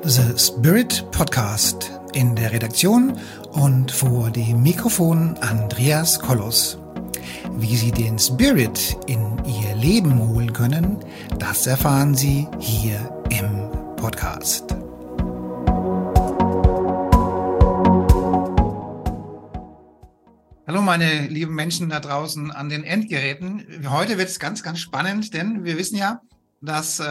The Spirit Podcast. In der Redaktion und vor dem Mikrofon Andreas Kollos. Wie Sie den Spirit in Ihr Leben holen können, das erfahren Sie hier im Podcast. Hallo meine lieben Menschen da draußen an den Endgeräten. Heute wird es ganz, ganz spannend, denn wir wissen ja, dass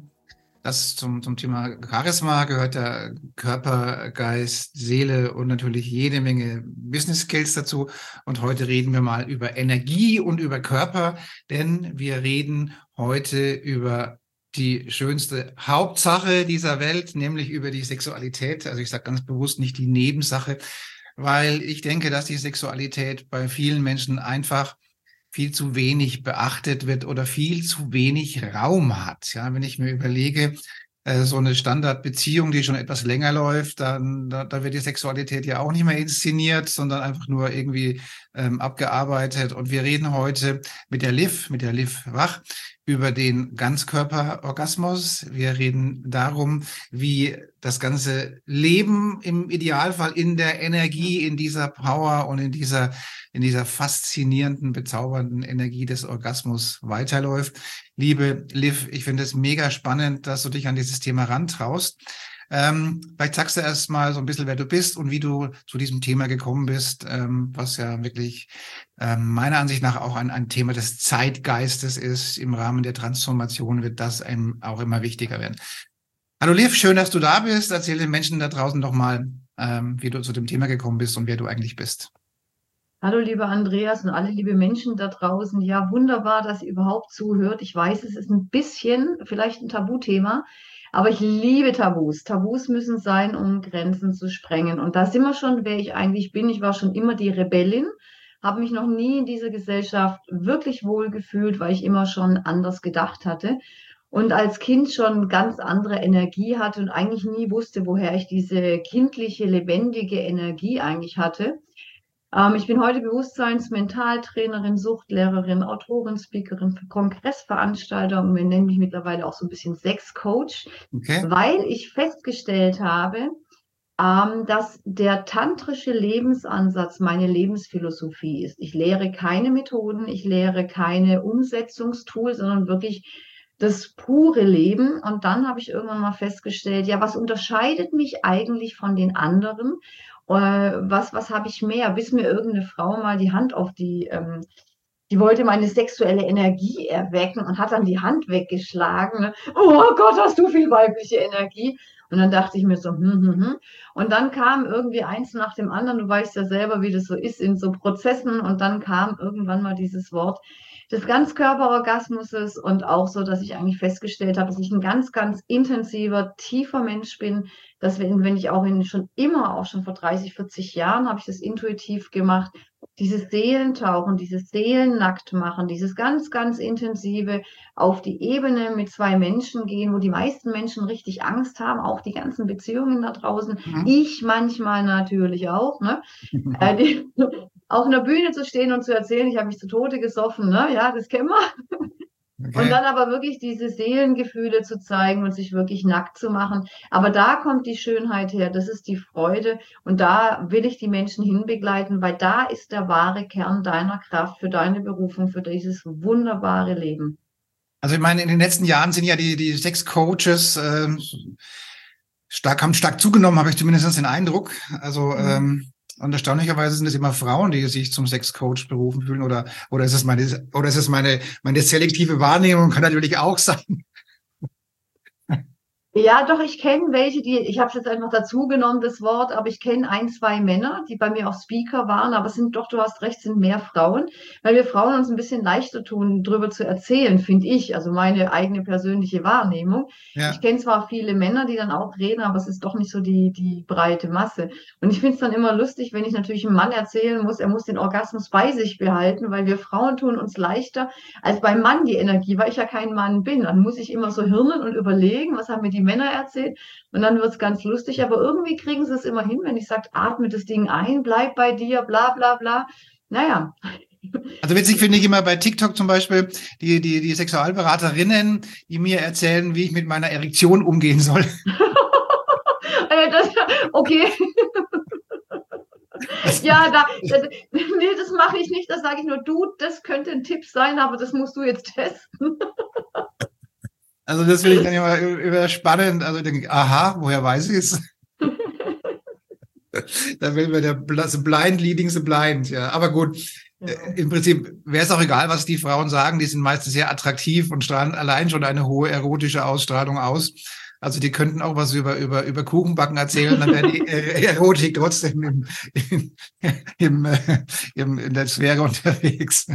das zum Thema Charisma gehört der Körper, Geist, Seele und natürlich jede Menge Business Skills dazu. Und heute reden wir mal über Energie und über Körper, denn wir reden heute über die schönste Hauptsache dieser Welt, nämlich über die Sexualität. Also ich sage ganz bewusst nicht die Nebensache, weil ich denke, dass die Sexualität bei vielen Menschen einfach viel zu wenig beachtet wird oder viel zu wenig Raum hat. Ja, wenn ich mir überlege, so eine Standardbeziehung, die schon etwas länger läuft, dann da wird die Sexualität ja auch nicht mehr inszeniert, sondern einfach nur irgendwie abgearbeitet. Und wir reden heute mit der Liv Wach, über den Ganzkörperorgasmus. Wir reden darum, wie das ganze Leben im Idealfall in der Energie, in dieser Power und in dieser faszinierenden, bezaubernden Energie des Orgasmus weiterläuft. Liebe Liv, ich finde es mega spannend, dass du dich an dieses Thema rantraust. Vielleicht sagst du erst mal so ein bisschen, wer du bist und wie du zu diesem Thema gekommen bist, was ja wirklich meiner Ansicht nach auch ein Thema des Zeitgeistes ist. Im Rahmen der Transformation wird das einem auch immer wichtiger werden. Hallo Liv, schön, dass du da bist. Erzähl den Menschen da draußen doch mal, wie du zu dem Thema gekommen bist und wer du eigentlich bist. Hallo, lieber Andreas und alle liebe Menschen da draußen. Ja, wunderbar, dass ihr überhaupt zuhört. Ich weiß, es ist ein bisschen vielleicht ein Tabuthema, aber ich liebe Tabus. Tabus müssen sein, um Grenzen zu sprengen. Und da sind wir schon, wer ich eigentlich bin. Ich war schon immer die Rebellin, habe mich noch nie in dieser Gesellschaft wirklich wohl gefühlt, weil ich immer schon anders gedacht hatte. Und als Kind schon ganz andere Energie hatte und eigentlich nie wusste, woher ich diese kindliche, lebendige Energie eigentlich hatte. Ich bin heute Bewusstseins-Mentaltrainerin, Suchtlehrerin, Autorin, Speakerin, Kongressveranstalter und wir nennen mich mittlerweile auch so ein bisschen Sexcoach, Okay. weil ich festgestellt habe, dass der tantrische Lebensansatz meine Lebensphilosophie ist. Ich lehre keine Methoden, ich lehre keine Umsetzungstools, sondern wirklich das pure Leben. Und dann habe ich irgendwann mal festgestellt, ja, was unterscheidet mich eigentlich von den anderen? Was habe ich mehr? Bis mir irgendeine Frau mal die Hand auf die wollte meine sexuelle Energie erwecken und hat dann die Hand weggeschlagen. Ne? Oh Gott, hast du viel weibliche Energie? Und dann dachte ich mir so, hm. Und dann kam irgendwie eins nach dem anderen. Du weißt ja selber, wie das so ist in so Prozessen. Und dann kam irgendwann mal dieses Wort des Ganzkörperorgasmuses und auch so, dass ich eigentlich festgestellt habe, dass ich ein ganz, ganz intensiver, tiefer Mensch bin, dass wenn ich auch schon vor 30, 40 Jahren habe ich das intuitiv gemacht, dieses Seelentauchen, dieses Seelennacktmachen, dieses ganz, ganz intensive auf die Ebene mit zwei Menschen gehen, wo die meisten Menschen richtig Angst haben, auch die ganzen Beziehungen da draußen. Mhm. Ich manchmal natürlich auch, ne? Auf einer Bühne zu stehen und zu erzählen, ich habe mich zu Tode gesoffen, ne? Ja, das kennen wir. Und Okay. dann aber wirklich diese Seelengefühle zu zeigen und sich wirklich nackt zu machen. Aber da kommt die Schönheit her, das ist die Freude. Und da will ich die Menschen hinbegleiten, weil da ist der wahre Kern deiner Kraft für deine Berufung, für dieses wunderbare Leben. Also ich meine, in den letzten Jahren sind ja die Sexcoaches haben stark zugenommen, habe ich zumindest den Eindruck. Also Mhm. und erstaunlicherweise sind es immer Frauen, die sich zum Sexcoach berufen fühlen, oder ist es meine selektive Wahrnehmung, kann natürlich auch sein. Ja, doch, ich kenne welche, ich habe es jetzt einfach dazu genommen, das Wort, aber ich kenne ein, zwei Männer, die bei mir auch Speaker waren, aber es sind doch, du hast recht, sind mehr Frauen, weil wir Frauen uns ein bisschen leichter tun, drüber zu erzählen, finde ich, also meine eigene persönliche Wahrnehmung. Ich Ja. kenne zwar viele Männer, die dann auch reden, aber es ist doch nicht so die breite Masse. Und ich finde es dann immer lustig, wenn ich natürlich einem Mann erzählen muss, er muss den Orgasmus bei sich behalten, weil wir Frauen tun uns leichter als beim Mann die Energie, weil ich ja kein Mann bin. Dann muss ich immer so hirnen und überlegen, was haben mir die Männer erzählt. Und dann wird es ganz lustig. Aber irgendwie kriegen sie es immer hin, wenn ich sage, atme das Ding ein, bleib bei dir, bla bla bla. Naja. Also witzig finde ich immer bei TikTok zum Beispiel die Sexualberaterinnen, die mir erzählen, wie ich mit meiner Erektion umgehen soll. Okay, Das, ja, nee, das mache ich nicht. Das sage ich nur, du, das könnte ein Tipp sein, aber das musst du jetzt testen. also das finde ich dann immer spannend. Also ich denke, aha, woher weiß ich es? Da will mir so blind leading the blind, ja. Aber gut, Ja. im Prinzip wäre es auch egal, was die Frauen sagen. Die sind meistens sehr attraktiv und strahlen allein schon eine hohe erotische Ausstrahlung aus. Also die könnten auch was über Kuchenbacken erzählen, dann wäre die Erotik trotzdem im, in der Sphäre unterwegs.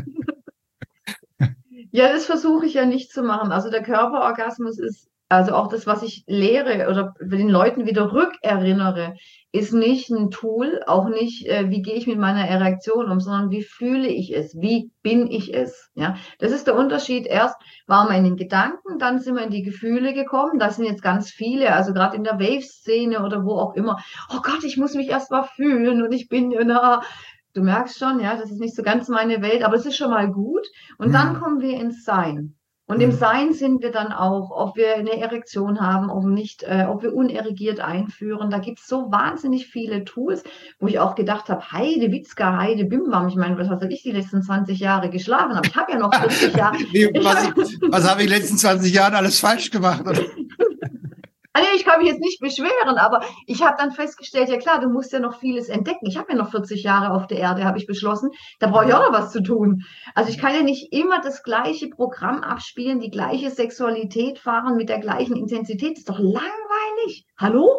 Ja, das versuche ich ja nicht zu machen. Also der Körperorgasmus ist, also auch das, was ich lehre oder den Leuten wieder rückerinnere, ist nicht ein Tool, auch nicht, wie gehe ich mit meiner Erektion um, sondern wie fühle ich es, wie bin ich es. Ja, das ist der Unterschied. Erst waren wir in den Gedanken, dann sind wir in die Gefühle gekommen. Das sind jetzt ganz viele, also gerade in der Wave-Szene oder wo auch immer. Oh Gott, ich muss mich erst mal fühlen und ich bin, na, du merkst schon, ja, das ist nicht so ganz meine Welt, aber es ist schon mal gut. Und dann Hm, kommen wir ins Sein. Und im hm. Sein sind wir dann auch, ob wir eine Erektion haben, ob nicht, ob wir unerregiert einführen. Da gibt es so wahnsinnig viele Tools, wo ich auch gedacht habe, Heide Witzka, Heide Bimbam. Ich meine, was habe ich die letzten 20 Jahre geschlafen? Aber ich habe ja noch 40 Jahre. Wie, was habe ich in den letzten 20 Jahren alles falsch gemacht? Oder? Nee, ich kann mich jetzt nicht beschweren, aber ich habe dann festgestellt, ja klar, du musst ja noch vieles entdecken. Ich habe ja noch 40 Jahre auf der Erde, habe ich beschlossen. Da brauche ich auch noch was zu tun. Also ich kann ja nicht immer das gleiche Programm abspielen, die gleiche Sexualität fahren mit der gleichen Intensität. Das ist doch langweilig. Hallo?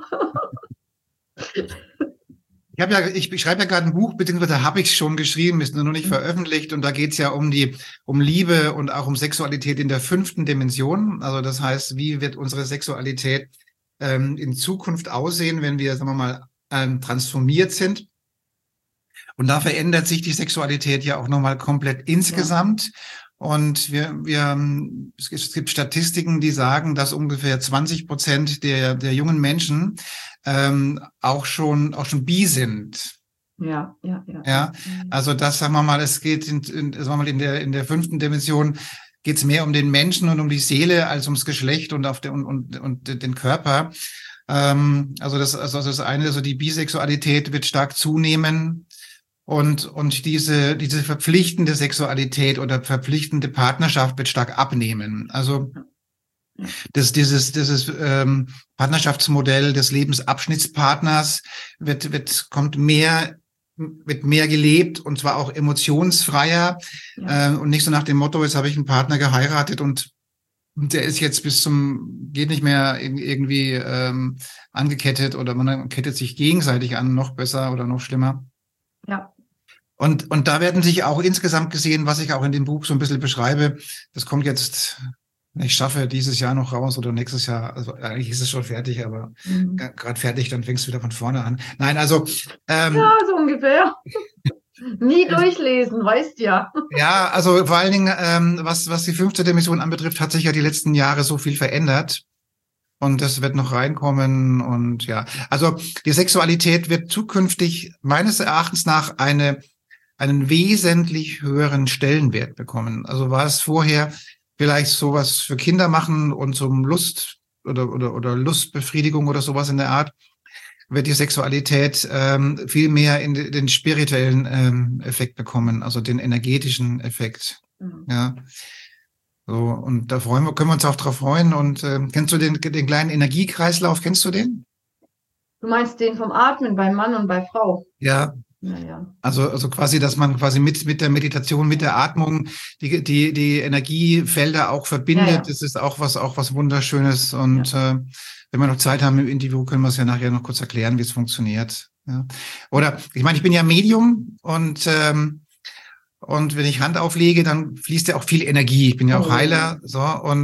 Ich schreibe ja gerade ein Buch, beziehungsweise habe ich schon geschrieben, ist nur noch nicht veröffentlicht. Und da geht es ja um Liebe und auch um Sexualität in der 5. Dimension. Also das heißt, wie wird unsere Sexualität in Zukunft aussehen, wenn wir, sagen wir mal, transformiert sind? Und da verändert sich die Sexualität ja auch nochmal komplett Ja, insgesamt. Und es gibt Statistiken, die sagen, dass ungefähr 20% der jungen Menschen auch schon bi sind. ja, ja, ja, ja. Ja, also das sagen wir mal, es geht sagen wir mal, in der 5. Dimension geht es mehr um den Menschen und um die Seele als ums Geschlecht und und den Körper. Also das eine, also die Bisexualität wird stark zunehmen. Und diese verpflichtende Sexualität oder verpflichtende Partnerschaft wird stark abnehmen. Also Ja, dieses Partnerschaftsmodell des Lebensabschnittspartners wird mehr gelebt und zwar auch emotionsfreier ja. und nicht so nach dem Motto, jetzt habe ich einen Partner geheiratet und der ist jetzt geht nicht mehr irgendwie angekettet oder man kettet sich gegenseitig an, noch besser oder noch schlimmer. Ja. Und da werden sich auch insgesamt gesehen, was ich auch in dem Buch so ein bisschen beschreibe, das kommt jetzt, ich schaffe dieses Jahr noch raus oder nächstes Jahr, also eigentlich ist es schon fertig, aber Mhm. gerade fertig, dann fängst du wieder von vorne an. Nein, also Ja, so ungefähr. Nie es- durchlesen, weißt ja. ja, also vor allen Dingen, was die 5. Dimension anbetrifft, hat sich ja die letzten Jahre so viel verändert. Und das wird noch reinkommen und ja. Also die Sexualität wird zukünftig meines Erachtens nach einen wesentlich höheren Stellenwert bekommen. Also war es vorher vielleicht sowas für Kinder machen und zum Lust oder Lustbefriedigung oder sowas in der Art, wird die Sexualität viel mehr in den spirituellen Effekt bekommen, also den energetischen Effekt. Mhm. Ja. So, und können wir uns auch drauf freuen. Und kennst du den kleinen Energiekreislauf? Kennst du den? Du meinst den vom Atmen bei Mann und bei Frau? Ja, Naja. also quasi, dass man quasi mit der Meditation, mit der Atmung die Energiefelder auch Ja, verbindet. ja, Das ist auch was Wunderschönes. Und ja. wenn wir noch Zeit haben im Interview, können wir es ja nachher noch kurz erklären, wie es funktioniert. Ja. Oder ich meine, ich bin ja Medium und wenn ich Hand auflege, dann fließt ja auch viel Energie. Ich bin ja auch Oh. Heiler, so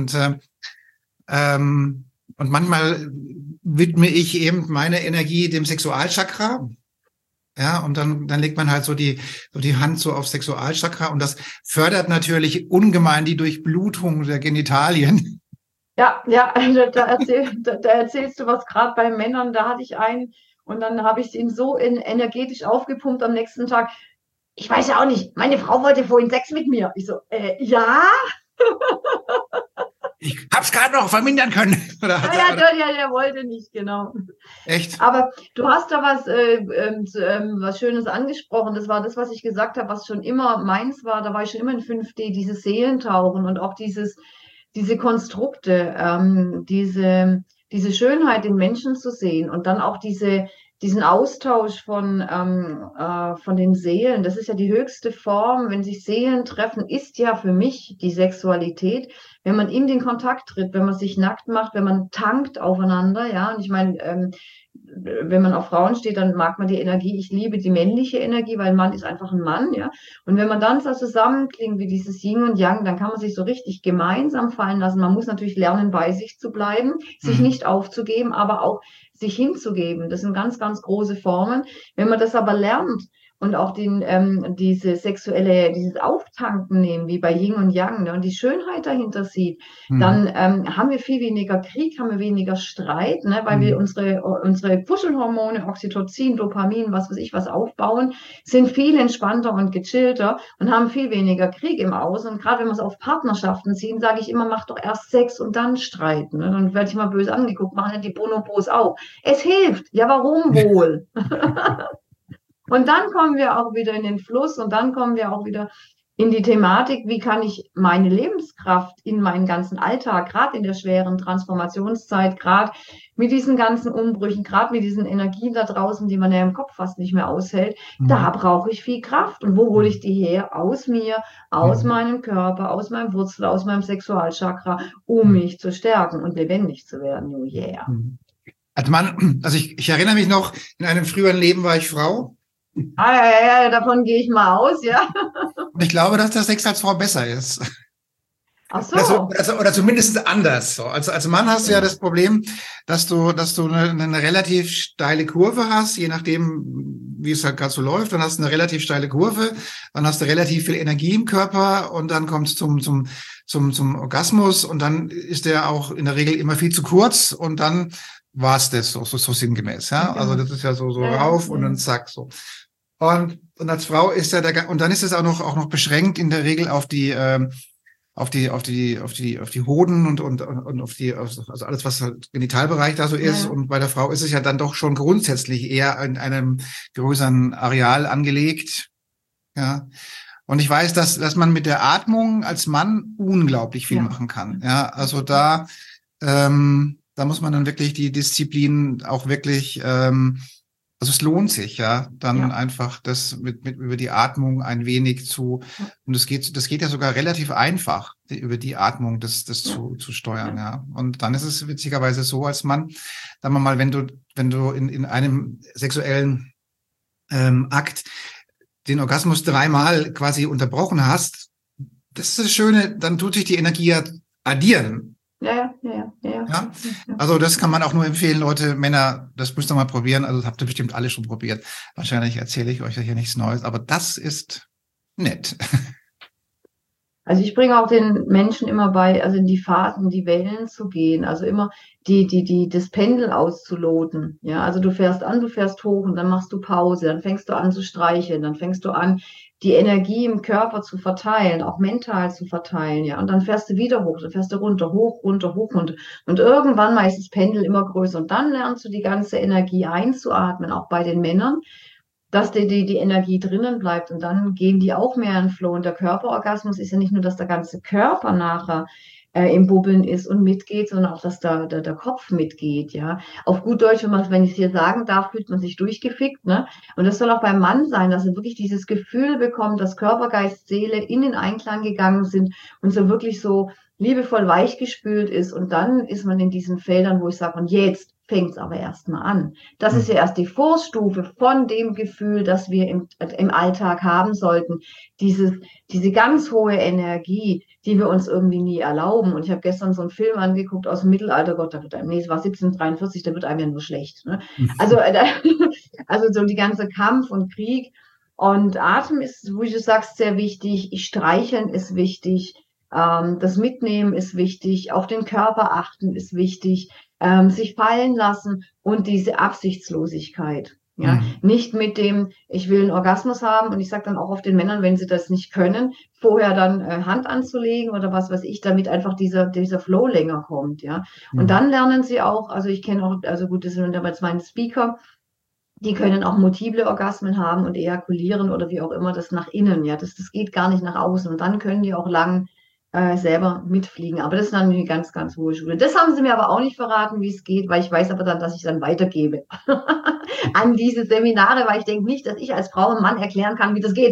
ähm, und manchmal widme ich eben meine Energie dem Sexualchakra. Ja, und dann legt man halt so die Hand so auf Sexualchakra und das fördert natürlich ungemein die Durchblutung der Genitalien. Ja, ja, da erzählst du was gerade bei Männern, da hatte ich einen und dann habe ich ihn so energetisch aufgepumpt am nächsten Tag. Ich weiß ja auch nicht, meine Frau wollte vorhin Sex mit mir. Ich so, ja? Ich hab's gerade noch vermindern können. Der wollte nicht, genau. Echt? Aber du hast da was Schönes angesprochen. Das war das, was ich gesagt habe, was schon immer meins war. Da war ich schon immer in 5D, dieses Seelentauchen und auch diese Konstrukte, diese Schönheit in Menschen zu sehen und dann auch diesen Austausch von den Seelen. Das ist ja die höchste Form, wenn sich Seelen treffen, ist ja für mich die Sexualität. Wenn man in den Kontakt tritt, wenn man sich nackt macht, wenn man tankt aufeinander, ja. Und ich meine, wenn man auf Frauen steht, dann mag man die Energie. Ich liebe die männliche Energie, weil ein Mann ist einfach ein Mann, ja. Und wenn man dann so zusammenklingt wie dieses Yin und Yang, dann kann man sich so richtig gemeinsam fallen lassen. Man muss natürlich lernen, bei sich zu bleiben, sich nicht aufzugeben, aber auch sich hinzugeben. Das sind ganz, ganz große Formen. Wenn man das aber lernt und auch dieses Auftanken nehmen, wie bei Yin und Yang, ne, und die Schönheit dahinter sieht, dann haben wir viel weniger Krieg, haben wir weniger Streit, ne, weil wir unsere Kuschelhormone, Oxytocin, Dopamin, was weiß ich, was aufbauen, sind viel entspannter und gechillter und haben viel weniger Krieg im Außen. Und gerade wenn wir es auf Partnerschaften ziehen, sage ich immer, mach doch erst Sex und dann streiten. Ne? Dann werde ich mal böse angeguckt, machen ja die Bonobos auch. Es hilft. Ja, warum wohl? Und dann kommen wir auch wieder in den Fluss und dann kommen wir auch wieder in die Thematik, wie kann ich meine Lebenskraft in meinen ganzen Alltag, gerade in der schweren Transformationszeit, gerade mit diesen ganzen Umbrüchen, gerade mit diesen Energien da draußen, die man ja im Kopf fast nicht mehr aushält, da brauche ich viel Kraft. Und wo hole ich die her? Aus mir, aus meinem Körper, aus meinem Wurzel, aus meinem Sexualchakra, um mich zu stärken und lebendig zu werden. Oh yeah. Also ich erinnere mich noch, in einem früheren Leben war ich Frau. Ja, davon gehe ich mal aus, ja. Und ich glaube, dass der Sex als Frau besser ist. Ach so. Oder zumindest anders. So. Als Mann hast du ja das Problem, dass du eine relativ steile Kurve hast, je nachdem, wie es halt gerade so läuft. Dann hast du eine relativ steile Kurve, dann hast du relativ viel Energie im Körper und dann kommt es zum Orgasmus und dann ist der auch in der Regel immer viel zu kurz und dann war es das so sinngemäß. Ja? Also das ist ja so rauf und dann zack so. Und als Frau ist ja und dann ist es auch noch beschränkt in der Regel auf die Hoden und also alles, was halt Genitalbereich da so ist. Ja. Und bei der Frau ist es ja dann doch schon grundsätzlich eher in einem größeren Areal angelegt. Ja. Und ich weiß, dass man mit der Atmung als Mann unglaublich viel machen kann. Ja, also da muss man dann wirklich die Disziplin auch wirklich also es lohnt sich, ja, dann einfach das mit über die Atmung ein wenig und das geht ja sogar relativ einfach, über die Atmung das zu steuern, ja. Und dann ist es witzigerweise so als Mann, sagen wir mal, wenn du in einem sexuellen Akt den Orgasmus 3-mal quasi unterbrochen hast, das ist das Schöne, dann tut sich die Energie ja addieren. Ja. Also das kann man auch nur empfehlen, Leute, Männer, das müsst ihr mal probieren. Also das habt ihr bestimmt alle schon probiert. Wahrscheinlich erzähle ich euch ja hier nichts Neues, aber das ist nett. Also ich bringe auch den Menschen immer bei, also in die Phasen, die Wellen zu gehen, also immer das Pendel auszuloten. Ja, also du fährst an, du fährst hoch und dann machst du Pause, dann fängst du an zu streicheln, dann fängst du an, die Energie im Körper zu verteilen, auch mental zu verteilen, ja. Und dann fährst du wieder hoch, dann fährst du runter, hoch, runter, hoch, runter. Und irgendwann mal ist das Pendel immer größer. Und dann lernst du die ganze Energie einzuatmen, auch bei den Männern, dass die Energie drinnen bleibt und dann gehen die auch mehr in Flow. Und der Körperorgasmus ist ja nicht nur, dass der ganze Körper nachher im Bubbeln ist und mitgeht, sondern auch, dass der Kopf mitgeht, ja. Auf gut Deutsch, wenn ich es hier sagen darf, fühlt man sich durchgefickt, ne? Und das soll auch beim Mann sein, dass er wirklich dieses Gefühl bekommt, dass Körper, Geist, Seele in den Einklang gegangen sind und so wirklich so liebevoll weichgespült ist. Und dann ist man in diesen Feldern, wo ich sage, und jetzt fängt es aber erstmal an. Das ist ja erst die Vorstufe von dem Gefühl, das wir im Alltag haben sollten. Diese ganz hohe Energie, die wir uns irgendwie nie erlauben. Und ich habe gestern so einen Film angeguckt aus dem Mittelalter, Gott, es war 1743, da wird einem ja nur schlecht. Ne? Also so die ganze Kampf und Krieg. Und Atem ist, wie du sagst, sehr wichtig. Streicheln ist wichtig. Das Mitnehmen ist wichtig. Auf den Körper achten ist wichtig. Sich fallen lassen und diese Absichtslosigkeit. Ja, Mhm. nicht mit dem, ich will einen Orgasmus haben und ich sage dann auch auf den Männern, wenn sie das nicht können, vorher dann Hand anzulegen oder was weiß ich, damit einfach dieser Flow länger kommt, ja. Und Mhm. dann lernen sie auch, also ich kenne auch, also gut, das sind jetzt meine Speaker, die können auch multiple Orgasmen haben und ejakulieren oder wie auch immer das nach innen, ja. Das geht gar nicht nach außen. Und dann können die auch lang selber mitfliegen. Aber das ist dann eine ganz, ganz hohe Schule. Das haben sie mir aber auch nicht verraten, wie es geht, weil ich weiß aber dann, dass ich dann weitergebe an diese Seminare, weil ich denke nicht, dass ich als Frau und Mann erklären kann, wie das geht.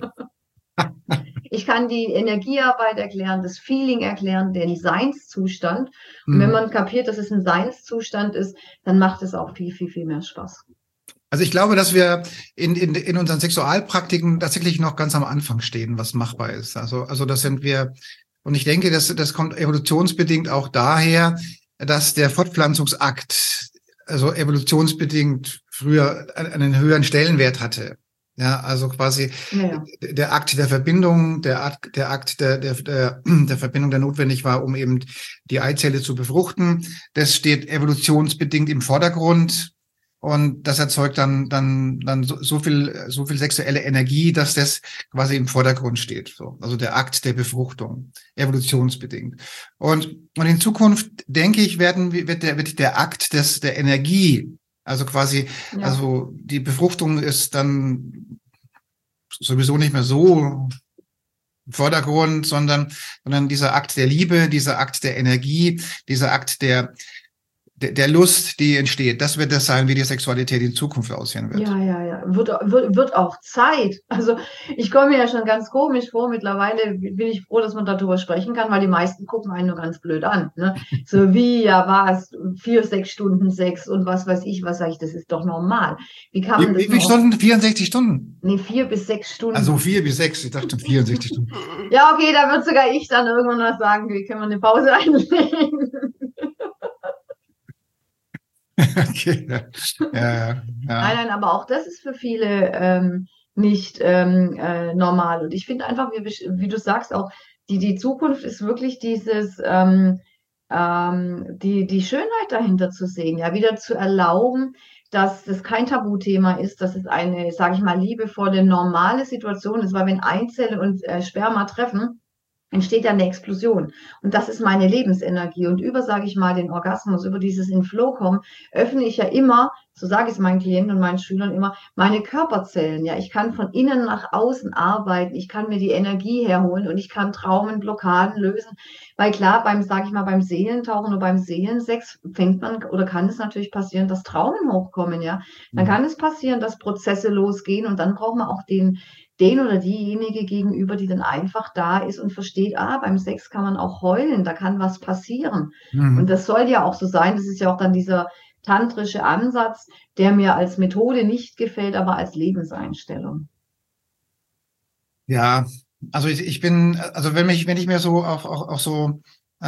Ich kann die Energiearbeit erklären, das Feeling erklären, den Seinszustand. Und wenn Mhm. man kapiert, dass es ein Seinszustand ist, dann macht es auch viel, viel, viel mehr Spaß. Also ich glaube, dass wir in unseren Sexualpraktiken tatsächlich noch ganz am Anfang stehen, was machbar ist. Also das sind wir, und ich denke, das kommt evolutionsbedingt auch daher, dass der Fortpflanzungsakt, also evolutionsbedingt früher einen höheren Stellenwert hatte. Ja, also quasi Naja. der Akt der Verbindung, der Akt der Verbindung, der notwendig war, um eben die Eizelle zu befruchten, das steht evolutionsbedingt im Vordergrund. Und das erzeugt dann so viel sexuelle Energie, dass das quasi im Vordergrund steht. So. Also der Akt der Befruchtung, evolutionsbedingt. Und in Zukunft, denke ich, wird der Akt der Energie, also quasi, Ja. also die Befruchtung ist dann sowieso nicht mehr so im Vordergrund, sondern dieser Akt der Liebe, dieser Akt der Energie, dieser Akt der Lust, die entsteht. Das wird das sein, wie die Sexualität in Zukunft aussehen wird. Ja, ja, ja. Wird auch Zeit. Also ich komme mir ja schon ganz komisch vor. Mittlerweile bin ich froh, dass man darüber sprechen kann, weil die meisten gucken einen nur ganz blöd an. Ne? So wie, ja, was, 4, 6 Stunden Sex und was weiß ich, was sage ich, das ist doch normal. Wie kann man Wie das viele nur? Stunden? 64 Stunden. Nee, 4 bis 6 Stunden. Also 4 bis 6. Ich dachte 64 Stunden. Ja, okay, da wird sogar ich dann irgendwann was sagen, wie können wir eine Pause einlegen? Okay. Ja, Nein, ja. nein, aber auch das ist für viele nicht normal. Und ich finde einfach, wie du sagst, auch die Zukunft ist wirklich dieses, die Schönheit dahinter zu sehen, ja, wieder zu erlauben, dass das kein Tabuthema ist, dass es eine, sage ich mal, liebevolle, normale Situation ist, weil wenn Eizelle und Sperma treffen, entsteht ja eine Explosion. Und das ist meine Lebensenergie. Und über, sage ich mal, den Orgasmus, über dieses in Flow kommen, öffne ich ja immer, so sage ich es meinen Klienten und meinen Schülern immer, meine Körperzellen. Ja, ich kann von innen nach außen arbeiten. Ich kann mir die Energie herholen und ich kann Traumen, Blockaden lösen. Weil klar, sage ich mal, beim Seelentauchen oder beim Seelensex fängt man oder kann es natürlich passieren, dass Traumen hochkommen. Ja, dann kann es passieren, dass Prozesse losgehen und dann braucht man auch den oder diejenige gegenüber, die dann einfach da ist und versteht, beim Sex kann man auch heulen, da kann was passieren. Und Mhm. das soll ja auch so sein. Das ist ja auch dann dieser tantrische Ansatz, der mir als Methode nicht gefällt, aber als Lebenseinstellung. Ja, also ich bin, also wenn ich mir so auch so,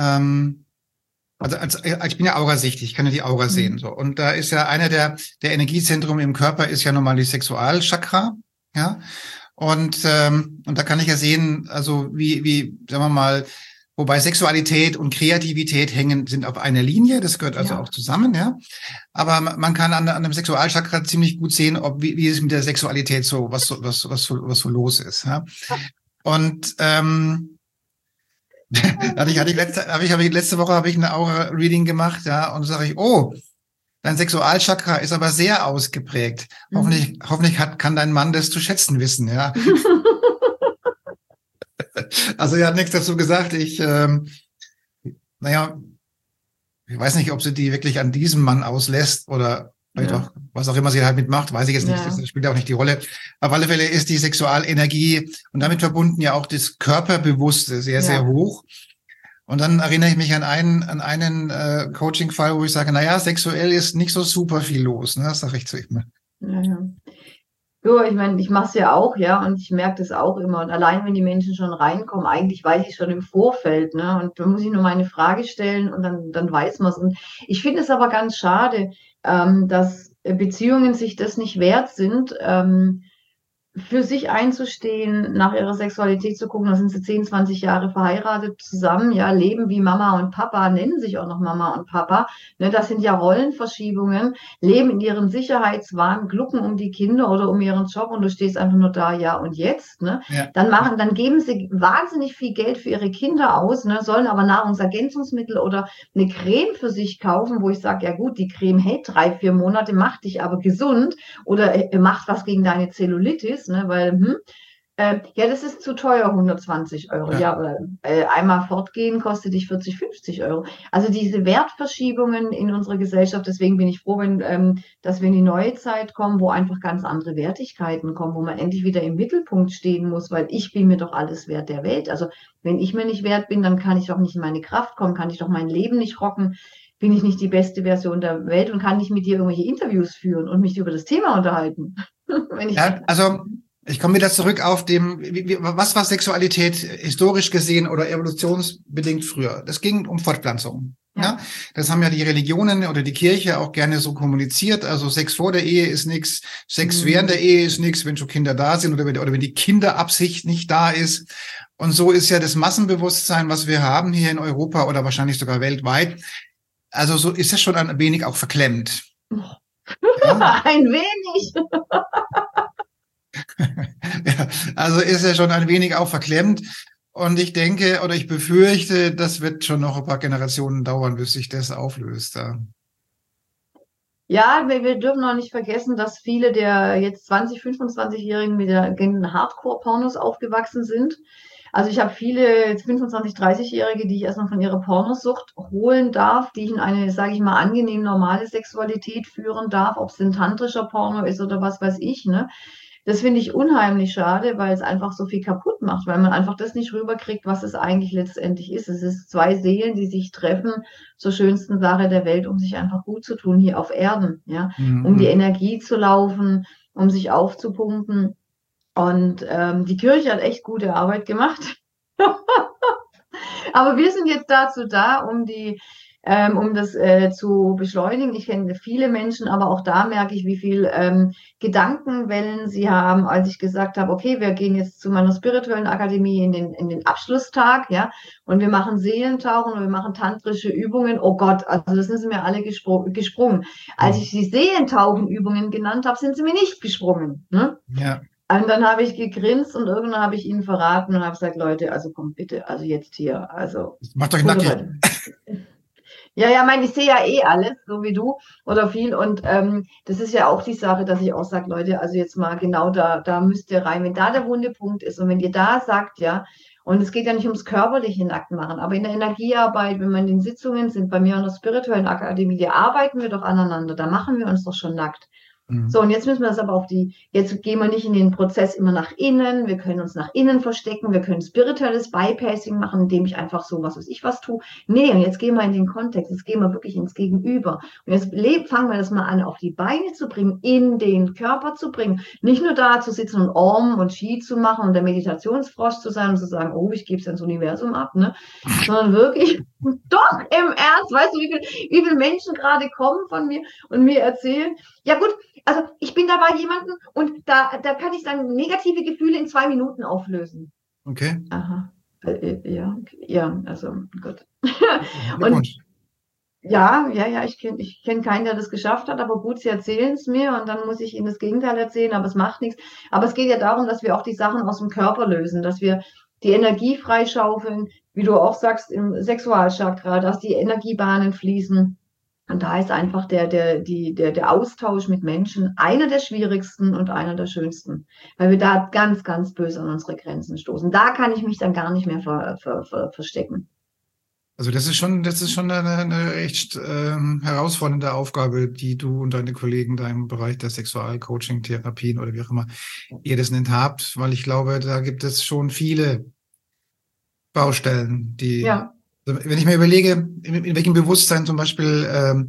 also ich bin ja aurasichtig, ich kann ja die Aura sehen, Mhm. so. Und da ist ja einer der Energiezentrum im Körper ist ja normal die Sexualchakra, ja. Und da kann ich ja sehen, also sagen wir mal, wobei Sexualität und Kreativität sind auf einer Linie, das gehört also auch Ja, zusammen, ja. Aber man kann an dem Sexualchakra ziemlich gut sehen, wie es mit der Sexualität was so los ist, ja. Und habe ich letzte Woche habe ich eine Aura-Reading gemacht, ja, und sage ich, oh, dein Sexualchakra ist aber sehr ausgeprägt. mhm. Hoffentlich kann dein Mann das zu schätzen wissen, ja. Also er hat nichts dazu gesagt. Naja, ich weiß nicht, ob sie die wirklich an diesem Mann auslässt oder vielleicht Ja, auch, was auch immer sie halt mitmacht, weiß ich jetzt nicht. ja, Das spielt auch nicht die Rolle. Auf alle Fälle ist die Sexualenergie und damit verbunden ja auch das Körperbewusste sehr, sehr ja, hoch. Und dann erinnere ich mich an einen Coaching-Fall, wo ich sage, naja, sexuell ist nicht so super viel los. Ne? Das sage ich zu ihm. ja, ja. Ja, ich meine, ich mache es ja auch, ja, und ich merke das auch immer. Und allein, wenn die Menschen schon reinkommen, eigentlich weiß ich schon im Vorfeld, ne? Und da muss ich nur meine Frage stellen und dann weiß man es. Und ich finde es aber ganz schade, dass Beziehungen sich das nicht wert sind, für sich einzustehen, nach ihrer Sexualität zu gucken, da sind sie 10, 20 Jahre verheiratet zusammen, ja, leben wie Mama und Papa, nennen sich auch noch Mama und Papa, ne, das sind ja Rollenverschiebungen, leben in ihren Sicherheitswahn, glucken um die Kinder oder um ihren Job und du stehst einfach nur da, ja und jetzt, ne, Ja. dann geben sie wahnsinnig viel Geld für ihre Kinder aus, ne, sollen aber Nahrungsergänzungsmittel oder eine Creme für sich kaufen, wo ich sage, ja gut, die Creme hält 3, 4 Monate, macht dich aber gesund oder macht was gegen deine Zellulitis, ne, weil, ja, das ist zu teuer, 120 Euro. Ja. Ja, oder einmal fortgehen kostet dich 40, 50 Euro. Also diese Wertverschiebungen in unserer Gesellschaft, deswegen bin ich froh, dass wir in die neue Zeit kommen, wo einfach ganz andere Wertigkeiten kommen, wo man endlich wieder im Mittelpunkt stehen muss, weil ich bin mir doch alles wert der Welt. Also wenn ich mir nicht wert bin, dann kann ich doch nicht in meine Kraft kommen, kann ich doch mein Leben nicht rocken, bin ich nicht die beste Version der Welt und kann nicht mit dir irgendwelche Interviews führen und mich über das Thema unterhalten. Ja, also ich komme wieder zurück auf was war Sexualität historisch gesehen oder evolutionsbedingt früher? Das ging um Fortpflanzung. Ja. Das haben ja die Religionen oder die Kirche auch gerne so kommuniziert. Also Sex vor der Ehe ist nichts, Sex während der Ehe ist nichts, wenn schon Kinder da sind oder wenn die Kinderabsicht nicht da ist. Und so ist ja das Massenbewusstsein, was wir haben hier in Europa oder wahrscheinlich sogar weltweit. Also so ist das schon ein wenig auch verklemmt. Ja? Ein wenig. Ja, also ist er schon ein wenig auch verklemmt. Und ich denke oder ich befürchte, das wird schon noch ein paar Generationen dauern, bis sich das auflöst. Ja, wir dürfen auch nicht vergessen, dass viele der jetzt 20, 25-Jährigen mit den Hardcore-Pornos aufgewachsen sind. Also ich habe viele 25, 30-Jährige, die ich erstmal von ihrer Pornosucht holen darf, die ich in eine, sage ich mal, angenehm normale Sexualität führen darf, ob es ein tantrischer Porno ist oder was weiß ich, ne? Das finde ich unheimlich schade, weil es einfach so viel kaputt macht, weil man einfach das nicht rüberkriegt, was es eigentlich letztendlich ist. Es ist zwei Seelen, die sich treffen zur schönsten Sache der Welt, um sich einfach gut zu tun hier auf Erden, ja, um die Energie zu laufen, um sich aufzupumpen. Und die Kirche hat echt gute Arbeit gemacht. Aber wir sind jetzt dazu da, um das zu beschleunigen. Ich kenne viele Menschen, aber auch da merke ich, wie viel Gedankenwellen sie haben, als ich gesagt habe, okay, wir gehen jetzt zu meiner spirituellen Akademie in den Abschlusstag, ja, und wir machen Seelentauchen und wir machen tantrische Übungen. Oh Gott, also das sind sie mir alle gesprungen. Als ich die Seelentauchenübungen genannt habe, sind sie mir nicht gesprungen. Ne? Ja. Und dann habe ich gegrinst und irgendwann habe ich ihnen verraten und habe gesagt, Leute, also kommt bitte, also jetzt hier, also. Macht euch nackig. Ja, meine, ich sehe ja eh alles, so wie du oder viel. Und das ist ja auch die Sache, dass ich auch sage, Leute, also jetzt mal genau da müsst ihr rein. Wenn da der wunde Punkt ist und wenn ihr da sagt, ja, und es geht ja nicht ums körperliche Nacktmachen, aber in der Energiearbeit, wenn wir in den Sitzungen sind, bei mir an der spirituellen Akademie, da arbeiten wir doch aneinander, da machen wir uns doch schon nackt. So, und jetzt müssen wir das aber jetzt gehen wir nicht in den Prozess immer nach innen, wir können uns nach innen verstecken, wir können spirituelles Bypassing machen, indem ich einfach so was weiß ich was tue. Nee, und jetzt gehen wir in den Kontext, jetzt gehen wir wirklich ins Gegenüber. Und jetzt fangen wir das mal an, auf die Beine zu bringen, in den Körper zu bringen. Nicht nur da zu sitzen und Om und Chi zu machen und der Meditationsfrosch zu sein und zu sagen, oh, ich gebe es ins Universum ab, ne? Sondern wirklich, doch, im Ernst, weißt du, wie viele Menschen gerade kommen von mir und mir erzählen, ja gut, also ich bin da bei jemandem und da kann ich dann negative Gefühle in 2 Minuten auflösen. Okay. Aha. Ja, also gut. Und ja, ich kenn keinen, der das geschafft hat, aber gut, sie erzählen es mir und dann muss ich ihnen das Gegenteil erzählen, aber es macht nichts. Aber es geht ja darum, dass wir auch die Sachen aus dem Körper lösen, dass wir die Energie freischaufeln, wie du auch sagst, im Sexualchakra, dass die Energiebahnen fließen. Und da ist einfach der Austausch mit Menschen einer der schwierigsten und einer der schönsten, weil wir da ganz, ganz böse an unsere Grenzen stoßen. Da kann ich mich dann gar nicht mehr verstecken. Also das ist schon eine echt herausfordernde Aufgabe, die du und deine Kollegen da im Bereich der Sexualcoaching, Therapien oder wie auch immer ihr das nennt habt, weil ich glaube, da gibt es schon viele Baustellen, die Ja. Wenn ich mir überlege, in welchem Bewusstsein zum Beispiel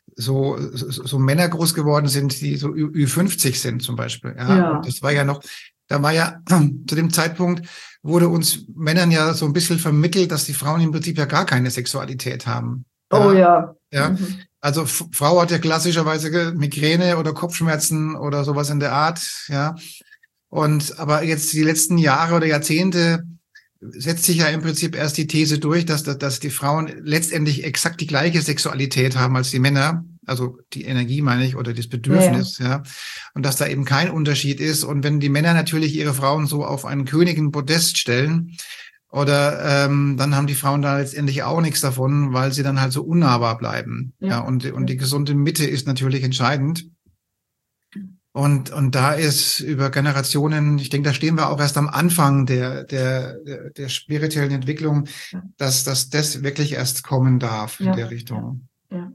so Männer groß geworden sind, die so Ü50 sind zum Beispiel. Ja. Und das war ja noch, da war ja zu dem Zeitpunkt wurde uns Männern ja so ein bisschen vermittelt, dass die Frauen im Prinzip ja gar keine Sexualität haben. Oh ja. Ja. Also Frau hat ja klassischerweise Migräne oder Kopfschmerzen oder sowas in der Art, ja. Aber jetzt die letzten Jahre oder Jahrzehnte setzt sich ja im Prinzip erst die These durch, dass die Frauen letztendlich exakt die gleiche Sexualität haben als die Männer. Also die Energie meine ich oder das Bedürfnis, ja. Und dass da eben kein Unterschied ist. Und wenn die Männer natürlich ihre Frauen so auf einen Königenpodest stellen, oder dann haben die Frauen da letztendlich auch nichts davon, weil sie dann halt so unnahbar bleiben. Ja, und die gesunde Mitte ist natürlich entscheidend. Und da ist über Generationen, ich denke, da stehen wir auch erst am Anfang der spirituellen Entwicklung, dass das wirklich erst kommen darf in der Richtung.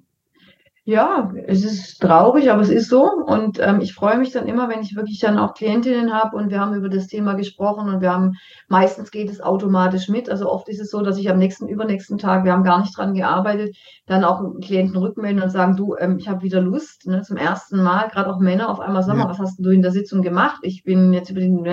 Ja, es ist traurig, aber es ist so. Und ich freue mich dann immer, wenn ich wirklich dann auch Klientinnen habe und wir haben über das Thema gesprochen und meistens geht es automatisch mit. Also oft ist es so, dass ich am übernächsten Tag, wir haben gar nicht dran gearbeitet, dann auch Klienten rückmelden und sagen, du, ich habe wieder Lust, ne, zum ersten Mal, gerade auch Männer auf einmal sagen, was hast du in der Sitzung gemacht? Ich bin jetzt über den,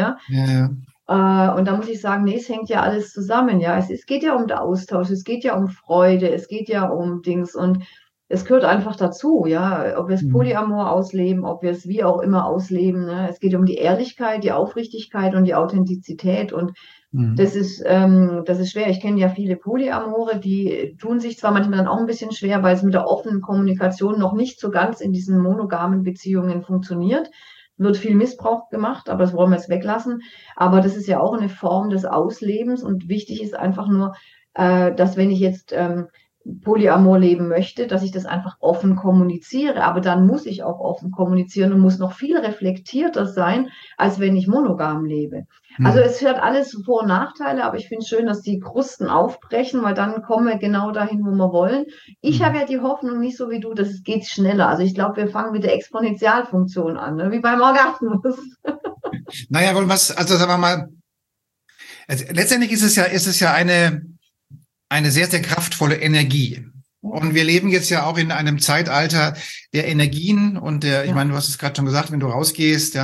und da muss ich sagen, nee, es hängt ja alles zusammen, ja. Es geht ja um den Austausch, es geht ja um Freude, es geht ja um Dings und es gehört einfach dazu, ja, ob wir es Polyamor ausleben, ob wir es wie auch immer ausleben, ne? Es geht um die Ehrlichkeit, die Aufrichtigkeit und die Authentizität und das ist schwer. Ich kenne ja viele Polyamore, die tun sich zwar manchmal dann auch ein bisschen schwer, weil es mit der offenen Kommunikation noch nicht so ganz in diesen monogamen Beziehungen funktioniert. Wird viel Missbrauch gemacht, aber das wollen wir jetzt weglassen. Aber das ist ja auch eine Form des Auslebens und wichtig ist einfach nur, dass wenn ich jetzt Polyamor leben möchte, dass ich das einfach offen kommuniziere. Aber dann muss ich auch offen kommunizieren und muss noch viel reflektierter sein, als wenn ich monogam lebe. Also es hat alles Vor- und Nachteile, aber ich finde es schön, dass die Krusten aufbrechen, weil dann kommen wir genau dahin, wo wir wollen. Ich habe ja die Hoffnung, nicht so wie du, dass es geht schneller. Also ich glaube, wir fangen mit der Exponentialfunktion an, ne? Wie beim Orgasmus. Naja, also sagen wir mal, letztendlich ist es ja eine sehr, sehr kraftvolle Energie. Und wir leben jetzt ja auch in einem Zeitalter der Energien und ich meine, du hast es gerade schon gesagt, wenn du rausgehst,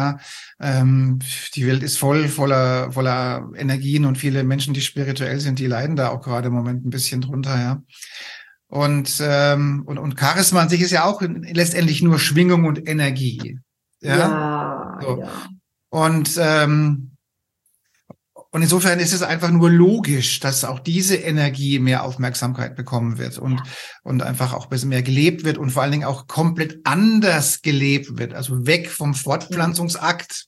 die Welt ist voller Energien und viele Menschen, die spirituell sind, die leiden da auch gerade im Moment ein bisschen drunter, ja. Und Charisma an sich ist ja auch letztendlich nur Schwingung und Energie. Ja. So. Und insofern ist es einfach nur logisch, dass auch diese Energie mehr Aufmerksamkeit bekommen wird und einfach auch ein bisschen mehr gelebt wird und vor allen Dingen auch komplett anders gelebt wird. Also weg vom Fortpflanzungsakt,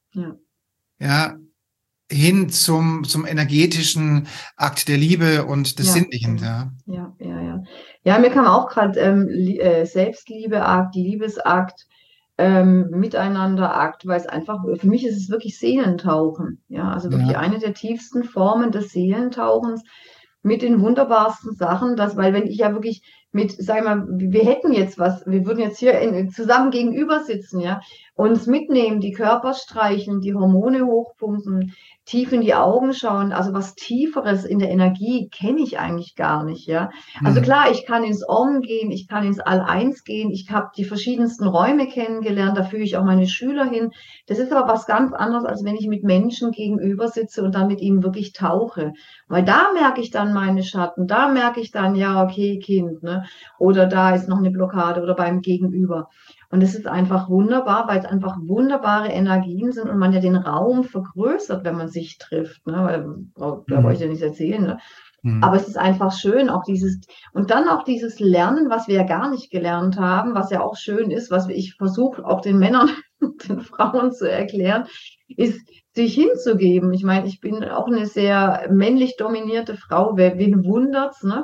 hin zum energetischen Akt der Liebe und des Sinnlichen, Ja, mir kam auch gerade Selbstliebeakt, Liebesakt, Miteinanderakt, weil es einfach, für mich ist es wirklich Seelentauchen. Ja, also wirklich eine der tiefsten Formen des Seelentauchens mit den wunderbarsten Sachen, weil wenn ich ja wirklich sag mal, wir hätten jetzt wir würden jetzt hier zusammen gegenüber sitzen, ja, uns mitnehmen, die Körper streicheln, die Hormone hochpumpen, tief in die Augen schauen, also was Tieferes in der Energie kenne ich eigentlich gar nicht, ja. Also klar, ich kann ins Om gehen, ich kann ins All-Eins gehen, ich habe die verschiedensten Räume kennengelernt, da führe ich auch meine Schüler hin. Das ist aber was ganz anderes, als wenn ich mit Menschen gegenüber sitze und dann mit ihnen wirklich tauche. Weil da merke ich dann meine Schatten, da merke ich dann, ja, okay, Kind, ne? Oder da ist noch eine Blockade oder beim Gegenüber. Und es ist einfach wunderbar, weil es einfach wunderbare Energien sind und man ja den Raum vergrößert, wenn man sich trifft. Ne? Weil, da wollte ich ja nicht erzählen. Ne? Aber es ist einfach schön, und dann auch dieses Lernen, was wir ja gar nicht gelernt haben, was ja auch schön ist, was ich versuche auch den Männern und den Frauen zu erklären, ist, sich hinzugeben. Ich meine, ich bin auch eine sehr männlich dominierte Frau. Wen wundert's, ne?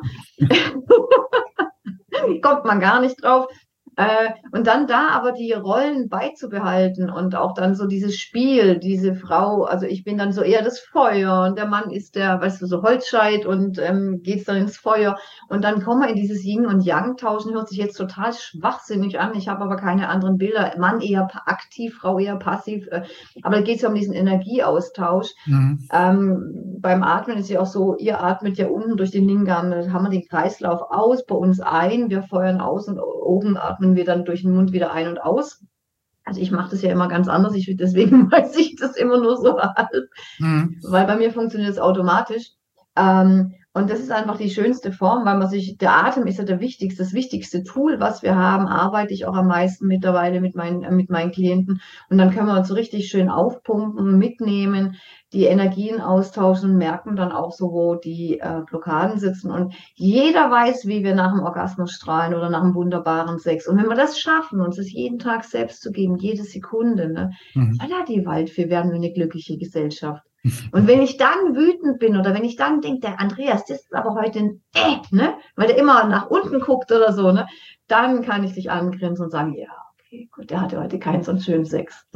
Kommt man gar nicht drauf. Und dann da aber die Rollen beizubehalten und auch dann so dieses Spiel, diese Frau, also ich bin dann so eher das Feuer und der Mann ist der, weißt du, so Holzscheit und geht's dann ins Feuer und dann kommen wir in dieses Yin und Yang tauschen, hört sich jetzt total schwachsinnig an, ich habe aber keine anderen Bilder, Mann eher aktiv, Frau eher passiv, aber da geht es ja um diesen Energieaustausch. Beim Atmen ist ja auch so, ihr atmet ja unten durch den Lingam, da haben wir den Kreislauf aus, bei uns ein, wir feuern aus und oben atmen wir dann durch den Mund wieder ein und aus. Also ich mache das ja immer ganz anders, deswegen weiß ich das immer nur so halb, weil bei mir funktioniert es automatisch. Und das ist einfach die schönste Form, weil der Atem ist ja das wichtigste Tool, was wir haben, arbeite ich auch am meisten mittlerweile mit meinen Klienten. Und dann können wir uns so richtig schön aufpumpen, mitnehmen, die Energien austauschen und merken dann auch so, wo die Blockaden sitzen. Und jeder weiß, wie wir nach dem Orgasmus strahlen oder nach einem wunderbaren Sex. Und wenn wir das schaffen, uns das jeden Tag selbst zu geben, jede Sekunde, ne, voilà, die Waldfee, werden wir eine glückliche Gesellschaft. Und wenn ich dann wütend bin oder wenn ich dann denke, der Andreas, das ist aber heute ein ne, weil der immer nach unten guckt oder so, ne, dann kann ich dich angrinsen und sagen, ja, okay, gut, der hatte heute keinen so einen schönen Sex.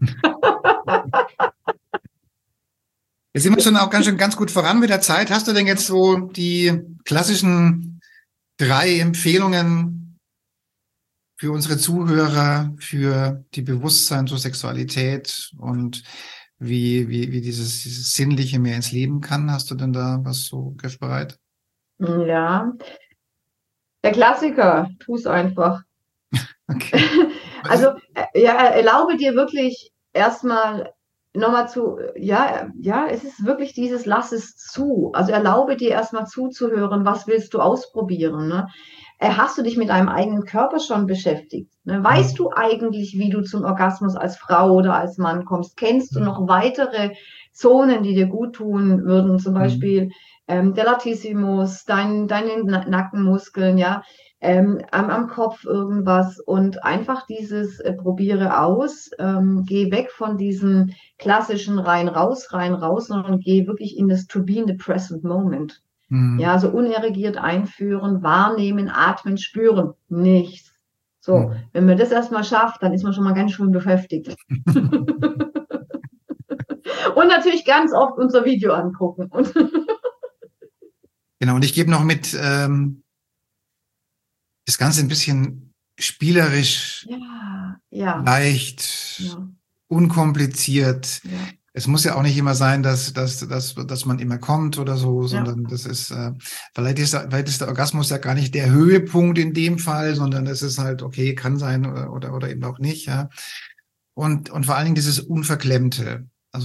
Jetzt sind wir schon auch ganz gut voran mit der Zeit. Hast du denn jetzt so die klassischen 3 Empfehlungen für unsere Zuhörer, für die Bewusstsein zur Sexualität und wie dieses Sinnliche mehr ins Leben kann? Hast du denn da was so griffbereit? Ja, der Klassiker, tu es einfach. Okay. Also, ja, erlaube dir wirklich erstmal nochmal es ist wirklich dieses Lass es zu. Also erlaube dir erstmal zuzuhören, was willst du ausprobieren, ne? Hast du dich mit deinem eigenen Körper schon beschäftigt? Ne? Weißt du eigentlich, wie du zum Orgasmus als Frau oder als Mann kommst? Kennst du noch weitere Zonen, die dir gut tun würden? Zum Beispiel der Latissimus, deine Nackenmuskeln, ja, am Kopf irgendwas und einfach dieses probiere aus, geh weg von diesem klassischen rein, raus, sondern geh wirklich in das to be in the present moment. Ja, so unerregiert einführen, wahrnehmen, atmen, spüren, nichts. So, wenn man das erstmal schafft, dann ist man schon mal ganz schön beschäftigt. Und natürlich ganz oft unser Video angucken. Genau, und ich gebe noch mit, das Ganze ein bisschen spielerisch, leicht, unkompliziert. Ja. Es muss ja auch nicht immer sein, dass man immer kommt oder so, sondern das ist, vielleicht ist der Orgasmus ja gar nicht der Höhepunkt in dem Fall, sondern es ist halt, okay, kann sein oder eben auch nicht, ja. Und vor allen Dingen dieses Unverklemmte. Also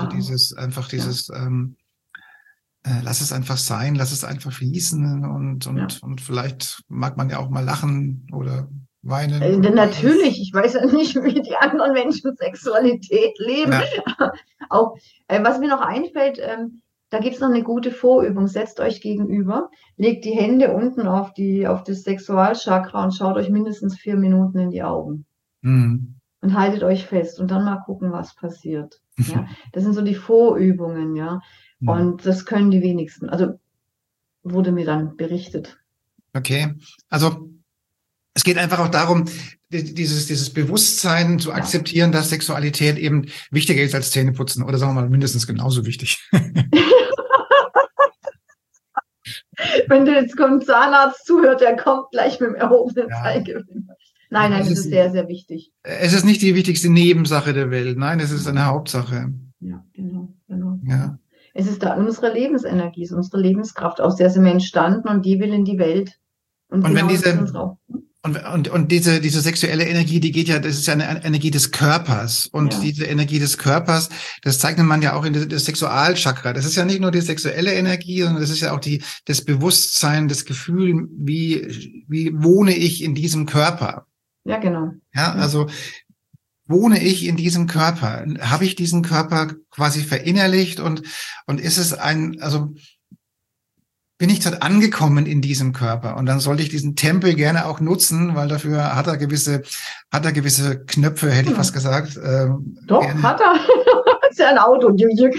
lass es einfach sein, lass es einfach fließen und vielleicht mag man ja auch mal lachen oder weinen. Natürlich, ich weiß ja nicht, wie die anderen Menschen Sexualität leben. Ja. Auch, was mir noch einfällt, da gibt es noch eine gute Vorübung. Setzt euch gegenüber, legt die Hände unten auf das Sexualchakra und schaut euch mindestens 4 Minuten in die Augen. Und haltet euch fest und dann mal gucken, was passiert. Ja? Das sind so die Vorübungen, ja. Und das können die wenigsten. Also wurde mir dann berichtet. Okay, also es geht einfach auch darum, dieses Bewusstsein zu akzeptieren, dass Sexualität eben wichtiger ist als Zähneputzen oder sagen wir mal mindestens genauso wichtig. Wenn du jetzt ein Zahnarzt zuhört, der kommt gleich mit dem erhobenen Zeigefinger. Nein, das ist sehr, sehr wichtig. Es ist nicht die wichtigste Nebensache der Welt. Nein, es ist eine Hauptsache. Ja, genau. Ja. Es ist da unsere Lebensenergie, unsere Lebenskraft, aus der sind wir entstanden und die will in die Welt. Und wenn diese sexuelle Energie, die geht ja, das ist ja eine Energie des Körpers. Und diese Energie des Körpers, das zeichnet man ja auch in das Sexualchakra. Das ist ja nicht nur die sexuelle Energie, sondern das ist ja auch das Bewusstsein, das Gefühl, wie wohne ich in diesem Körper. Ja, genau. Ja, also wohne ich in diesem Körper? Habe ich diesen Körper quasi verinnerlicht und ist es bin ich dort angekommen in diesem Körper? Und dann sollte ich diesen Tempel gerne auch nutzen, weil dafür hat er gewisse Knöpfe, hätte ich fast gesagt. Doch, gerne. Hat er. Ist ja ein Auto.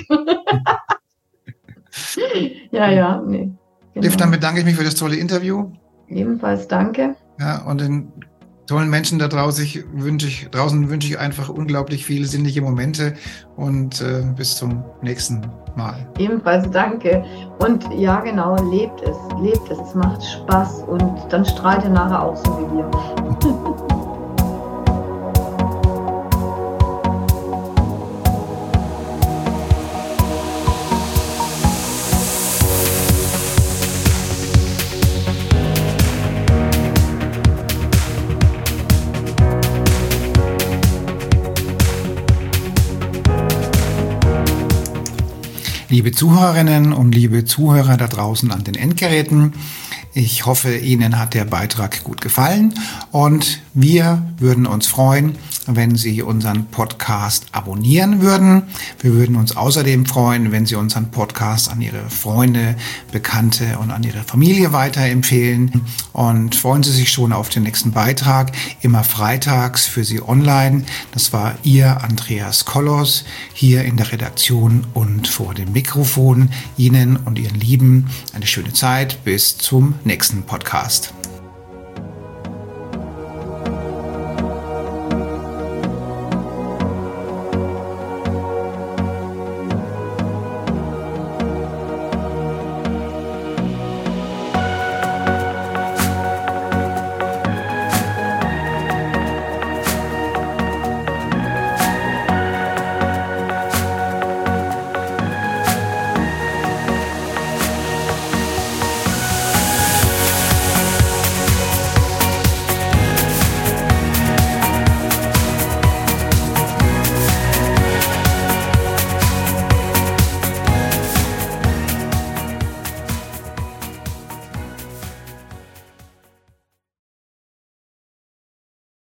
Ja, nee. Genau. Liv, dann bedanke ich mich für das tolle Interview. Ebenfalls danke. Ja, und den tollen Menschen da draußen wünsche ich einfach unglaublich viele sinnliche Momente und bis zum nächsten Mal. Ebenfalls danke. Und ja, genau, lebt es. Es macht Spaß und dann strahlt ihr nachher auch so wie wir. Liebe Zuhörerinnen und liebe Zuhörer da draußen an den Endgeräten, ich hoffe, Ihnen hat der Beitrag gut gefallen und wir würden uns freuen, wenn Sie unseren Podcast abonnieren würden. Wir würden uns außerdem freuen, wenn Sie unseren Podcast an Ihre Freunde, Bekannte und an Ihre Familie weiterempfehlen. Und freuen Sie sich schon auf den nächsten Beitrag, immer freitags für Sie online. Das war Ihr Andreas Kollos hier in der Redaktion und vor dem Mikrofon. Ihnen und Ihren Lieben eine schöne Zeit. Bis zum nächsten Podcast.